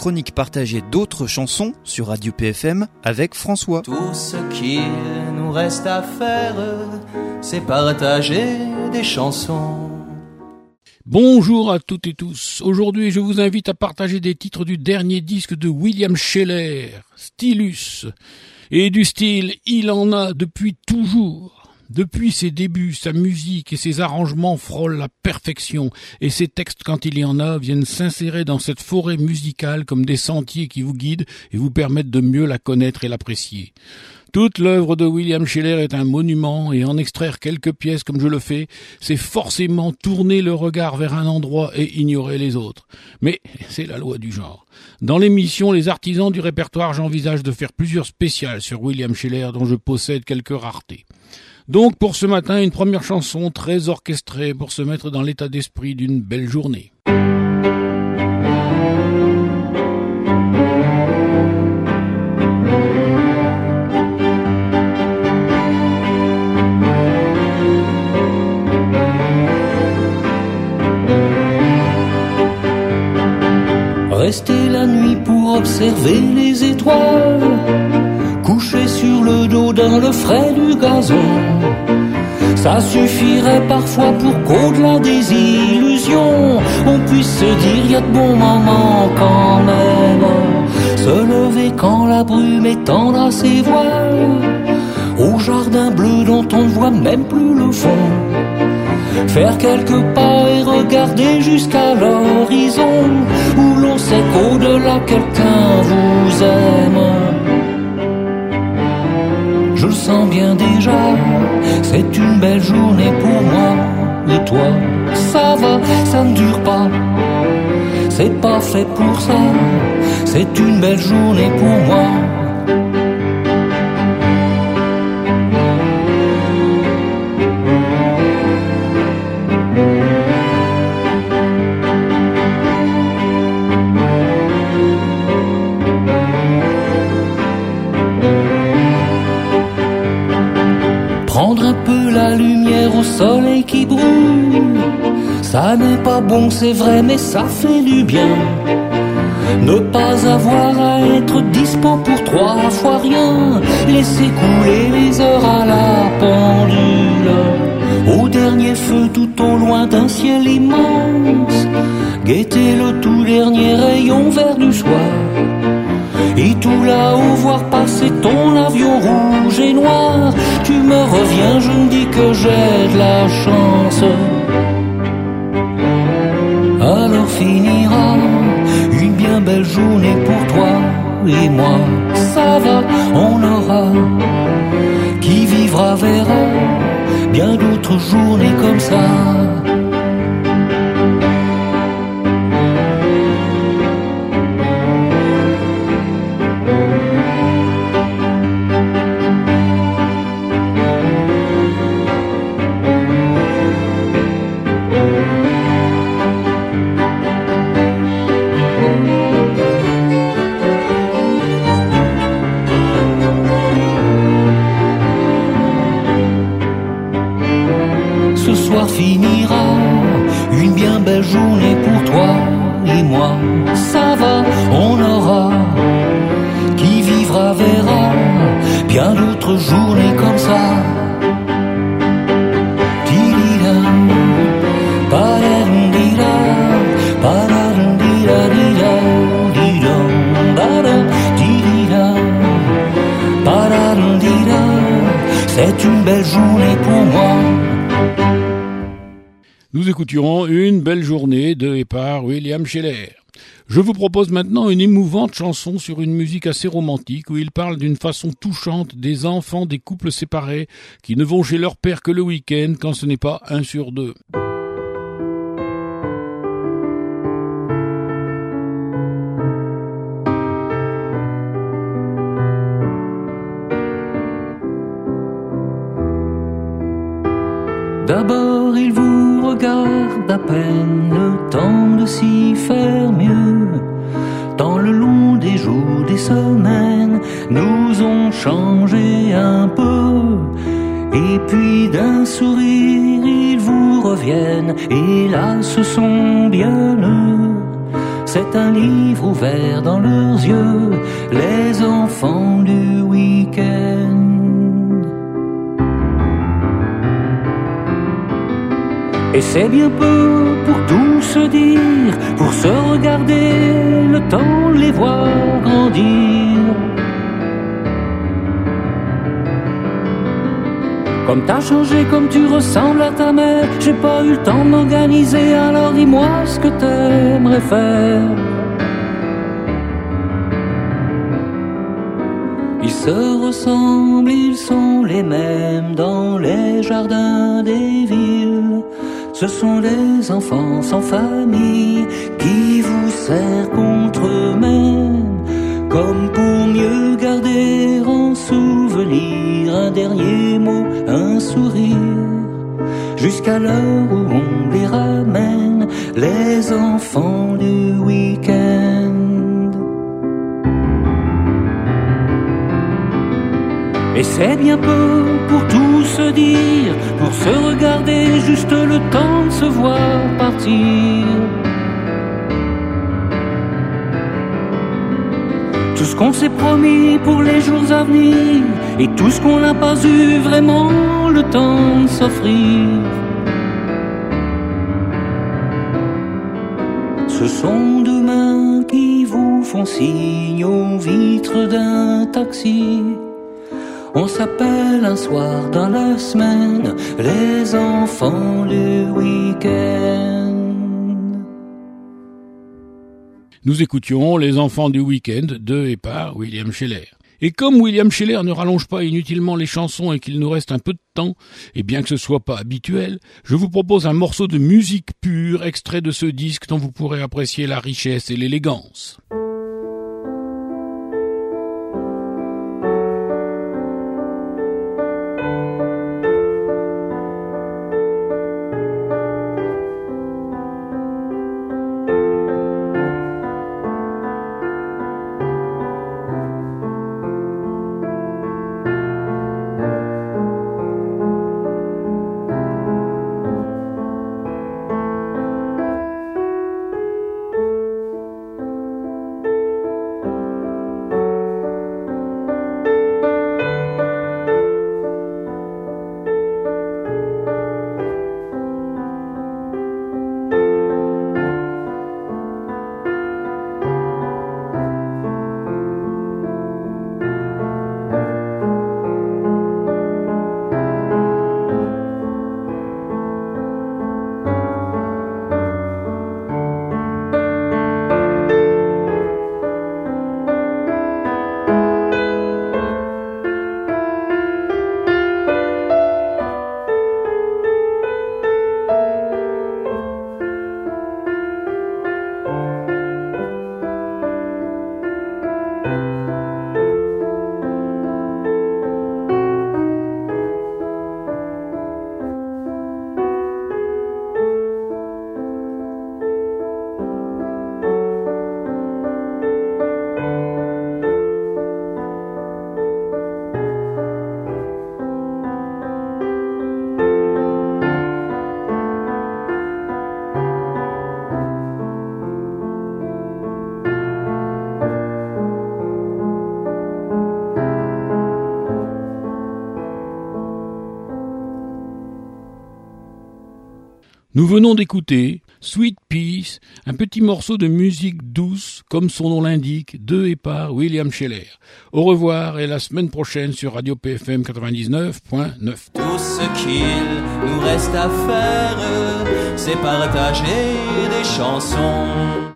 chronique partagée d'autres chansons sur Radio PFM avec François. Tout ce qu'il nous reste à faire, c'est partager des chansons. Bonjour à toutes et tous. Aujourd'hui, je vous invite à partager des titres du dernier disque de William Sheller, Stylus. Et du style, il en a depuis toujours. Depuis ses débuts, sa musique et ses arrangements frôlent la perfection, et ses textes, quand il y en a, viennent s'insérer dans cette forêt musicale comme des sentiers qui vous guident et vous permettent de mieux la connaître et l'apprécier. Toute l'œuvre de William Sheller est un monument, et en extraire quelques pièces comme je le fais, c'est forcément tourner le regard vers un endroit et ignorer les autres. Mais c'est la loi du genre. Dans l'émission Les Artisans du répertoire, j'envisage de faire plusieurs spéciales sur William Sheller dont je possède quelques raretés. Donc pour ce matin, une première chanson très orchestrée pour se mettre dans l'état d'esprit d'une belle journée. Rester la nuit pour observer les étoiles, couché sur le dos dans le frais du gazon. Ça suffirait parfois pour qu'au-delà des illusions, on puisse se dire y a de bons moments quand même. Se lever quand la brume étendra ses voiles, au jardin bleu dont on ne voit même plus le fond. Faire quelques pas et regarder jusqu'à l'horizon, où l'on sait qu'au-delà quelqu'un vous aime. Je le sens bien déjà, c'est une belle journée pour moi. Et toi, ça va, ça ne dure pas, c'est pas fait pour ça. C'est une belle journée pour moi. Prendre un peu la lumière au soleil qui brûle, ça n'est pas bon, c'est vrai, mais ça fait du bien. Ne pas avoir à être dispo pour 3 fois rien, laisser couler les heures à la pendule. Au dernier feu tout au loin d'un ciel immense, guetter le tout dernier rayon vert du soir. Et tout là-haut voir passer ton avion rouge et noir. Tu me reviens, je me dis que j'ai de la chance. Alors finira une bien belle journée pour toi et moi. Ça va, on aura. Qui vivra verra bien d'autres journées comme ça. Finira une bien belle journée pour toi et moi. Ça va, on aura. Qui vivra verra bien d'autres journées comme ça. C'est une belle journée pour moi. Nous écouterons Une belle journée de et par William Sheller. Je vous propose maintenant une émouvante chanson sur une musique assez romantique où il parle d'une façon touchante des enfants des couples séparés qui ne vont chez leur père que le week-end quand ce n'est pas 1 sur 2. D'abord il vous regarde à peine le temps de s'y faire mieux. Dans le long des jours, des semaines, nous ont changé un peu. Et puis d'un sourire ils vous reviennent, et là ce sont bien eux. c'est un livre ouvert dans leurs yeux, les enfants du week-end. Et c'est bien peu pour tout se dire, pour se regarder, le temps de les voir grandir. Comme t'as changé, comme tu ressembles à ta mère, j'ai pas eu le temps de m'organiser, alors dis-moi ce que t'aimerais faire. Ils se ressemblent, ils sont les mêmes dans les jardins des villes. Ce sont des enfants sans famille qui vous serrent contre eux-mêmes, comme pour mieux garder en souvenir un dernier mot, un sourire, jusqu'à l'heure où on les ramène, les enfants du week-end. Et c'est bien peu pour tout se dire, pour se regarder, juste le temps de se voir partir. Tout ce qu'on s'est promis pour les jours à venir, et tout ce qu'on n'a pas eu vraiment le temps de s'offrir. Ce sont deux mains qui vous font signe aux vitres d'un taxi. On s'appelle un soir dans la semaine, les enfants du week-end. Nous écoutions Les enfants du week-end de et par William Sheller. Et comme William Sheller ne rallonge pas inutilement les chansons et qu'il nous reste un peu de temps, et bien que ce soit pas habituel, je vous propose un morceau de musique pure extrait de ce disque dont vous pourrez apprécier la richesse et l'élégance. Nous venons d'écouter Sweet Peace, un petit morceau de musique douce, comme son nom l'indique, de et par William Sheller. Au revoir et à la semaine prochaine sur Radio PFM 99.9. Tout ce qu'il nous reste à faire, c'est partager des chansons.